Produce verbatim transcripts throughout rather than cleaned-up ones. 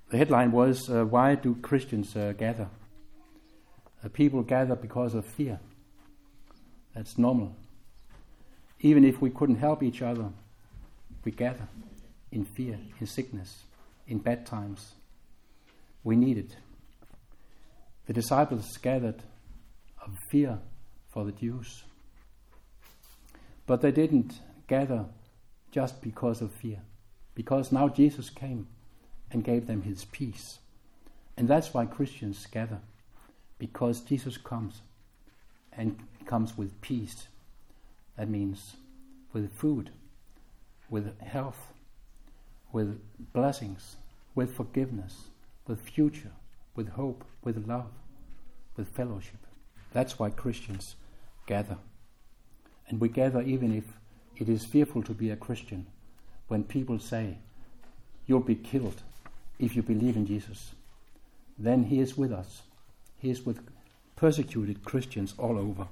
The headline was, uh, why do Christians uh, gather? Uh, people gather because of fear. That's normal. Even if we couldn't help each other, we gather in fear, in sickness, in bad times. We need it. The disciples gathered of fear for the Jews. But they didn't gather just because of fear, because now Jesus came and gave them his peace. And that's why Christians gather, because Jesus comes and comes with peace. That means with food, with health, with blessings, with forgiveness, with future, with hope, with love, with fellowship. That's why Christians gather. And we gather even if it is fearful to be a Christian, when people say, you'll be killed if you believe in Jesus. Then he is with us. He is with persecuted Christians all over.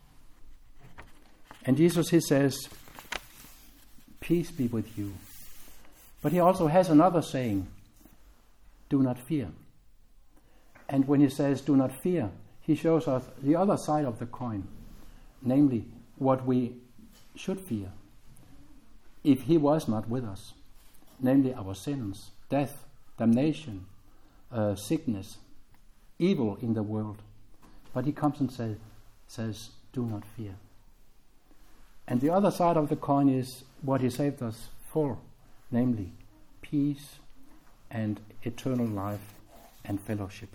And Jesus, he says, peace be with you. But he also has another saying, do not fear. And when he says do not fear, he shows us the other side of the coin, namely what we should fear if he was not with us, namely our sins, death, damnation, uh, sickness, evil in the world. But he comes and say, says, do not fear. And the other side of the coin is what he saved us for, namely peace and eternal life and fellowship.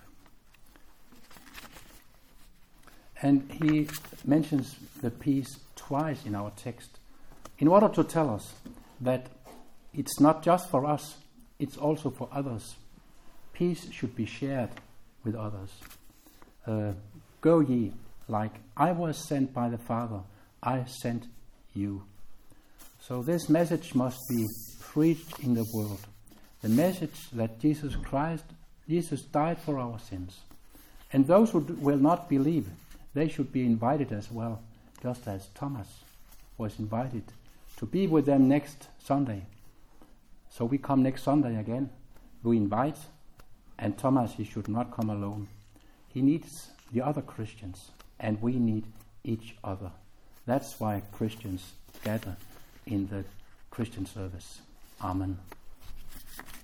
And he mentions the peace twice in our text in order to tell us that it's not just for us, it's also for others. Peace should be shared with others. Uh, Go ye, like I was sent by the Father, I sent you. So this message must be preached in the world. The message that Jesus Christ, Jesus died for our sins. And those who will not believe, they should be invited as well, just as Thomas was invited to be with them next Sunday. So we come next Sunday again. We invite, and Thomas, he should not come alone. He needs the other Christians, and we need each other. That's why Christians gather in the Christian service. Amen.